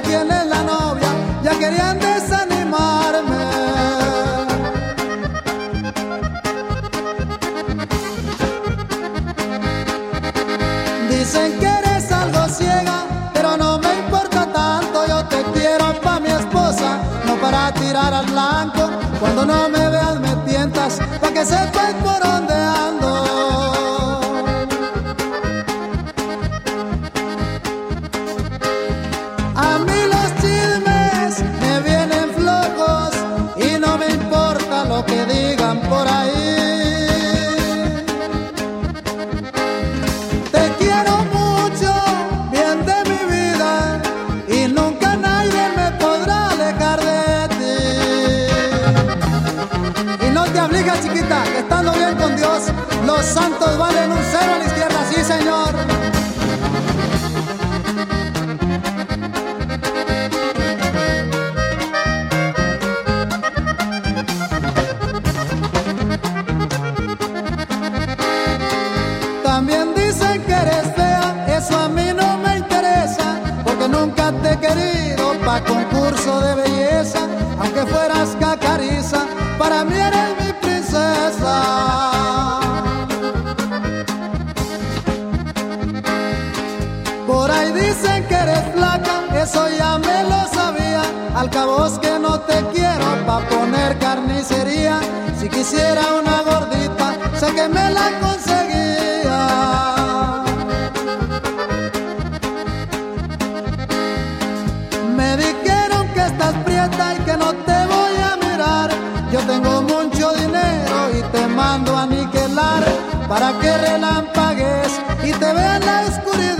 quién es la novia, ya querían desanimarme. Dicen que eres algo ciega, pero no me importa tanto. Yo te quiero pa' mi esposa, no para tirar al blanco. Cuando no me veas me tientas, pa' que sepas por dónde ando. A mí los chismes me vienen flojos y no me importa lo que digan por ahí. Te quiero mucho, bien de mi vida, y nunca nadie me podrá alejar de ti. Y no te aflijas, chiquita, que estando bien con Dios, los santos valen un cero a la izquierda, sí señor. También dicen que eres fea, eso a mí no me interesa, porque nunca te he querido pa' concurso de belleza. Aunque fueras cacariza, para mí eres mi princesa. Por ahí dicen que eres flaca, eso ya me lo sabía. Al cabo es que no te quiero pa' poner carnicería. Si quisiera una gordita, sé que me la conseguía. Me dijeron que estás prieta y que no te voy a mirar. Yo tengo mucho dinero y te mando a aniquilar, para que relampagues y te vean la oscuridad.